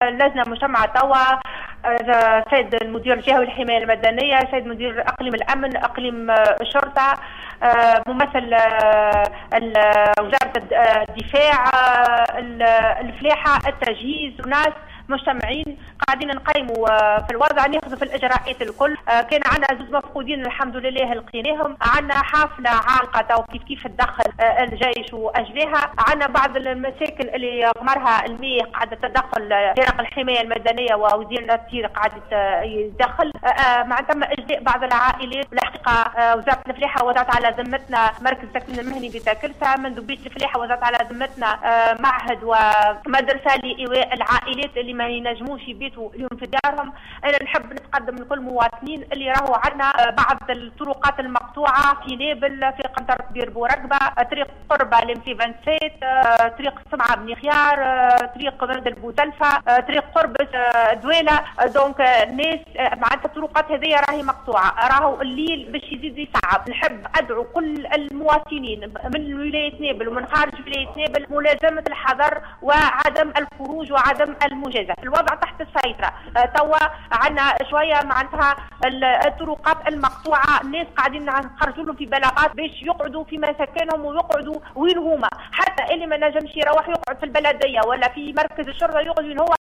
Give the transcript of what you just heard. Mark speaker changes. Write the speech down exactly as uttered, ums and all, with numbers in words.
Speaker 1: اللجنه مجتمعه توا، سيد المدير الجهوي للحمايه المدنيه، سيد مدير اقليم الامن، اقليم الشرطه، ممثل وزاره الدفاع، الفلاحه، التجهيز، وناس مجتمعين قاعدين نقيموا في الوضع، ناخذوا في الاجراءات الكل. كان عندنا زوج مفقودين الحمد لله لقيناهم، عندنا حافله عالقه تو كيف كيف تدخل الجيش واجلها، عندنا بعض المساكن اللي غمرها المياه قاعده تدخل فرق الحمايه المدنيه ووزير التير قاعد يدخل، مع تم اجلاء بعض العائلات. الحقيقه وزاره الفلاحه وضعت على ذمتنا مركز التكوين المهني بتاكلسا، منذ بيت الفلاحه وضعت على ذمتنا معهد ومدرسه لايواء العائلات اللي ما ينجموش يبيتوا اليوم في دارهم. انا نحب نتقدم لكل المواطنين اللي راهو عندنا بعض الطرقات المقطوعه في نابل، في قنطره بير بورقبه، طريق قربه لمسي فانسيت، طريق سمعه بن خيار، طريق مرد البوتلفه، طريق قربس دويله. دونك الناس معناتها الطرقات هذه راهي مقطوعه، راهو الليل باش يزيد يصعب. نحب ادعو كل المواطنين من ولايه نابل ومن خارج ولايه نابل ملازمه الحذر وعدم الخروج وعدم المجازفه. الوضع تحت السيطره، توا عندنا شويه معناتها الطرقات المقطوعه، الناس قاعدين نخرجوا لهم في بلاغات باش يقعدوا في مساكنهم ويقعدوا وين هما، حتى اللي ما نجمش يروح يقعد في البلديه ولا في مركز الشرطه يقعد وين هو.